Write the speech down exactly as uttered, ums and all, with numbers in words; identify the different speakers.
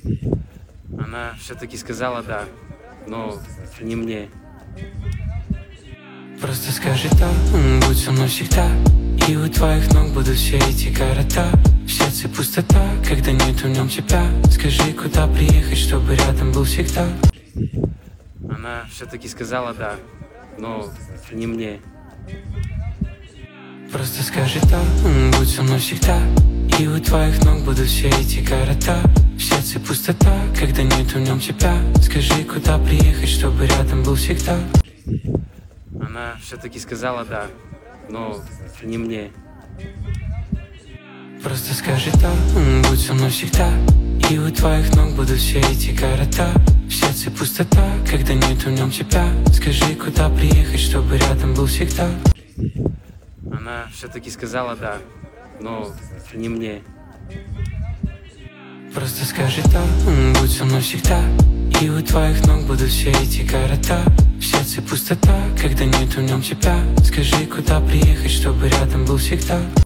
Speaker 1: Она все-таки сказала да, но не мне.
Speaker 2: Просто скажи так, будь со мной всегда, и у твоих ног будут все эти города. В сердце пустота, когда нет в нем тебя. Скажи, куда приехать, чтобы рядом был всегда.
Speaker 1: Она все-таки сказала да, но не мне.
Speaker 2: Просто скажи так, будь со мной всегда, и у твоих ног будут все эти города. В сердце пустота, когда нет в нем тебя. Скажи, куда приехать, чтобы рядом был всегда.
Speaker 1: Она все-таки сказала да, но не мне.
Speaker 2: Просто скажи так, будь со мной всегда, и у твоих ног будут все эти города. В сердце пустота, когда нет в нем тебя. Скажи, куда приехать, чтобы рядом был всегда.
Speaker 1: Она все-таки сказала да, но не мне.
Speaker 2: Просто скажи так, будь со мной всегда, и у твоих ног будут все эти города. В сердце пустота, когда нет в нем тебя. Скажи, куда приехать, чтобы рядом был всегда.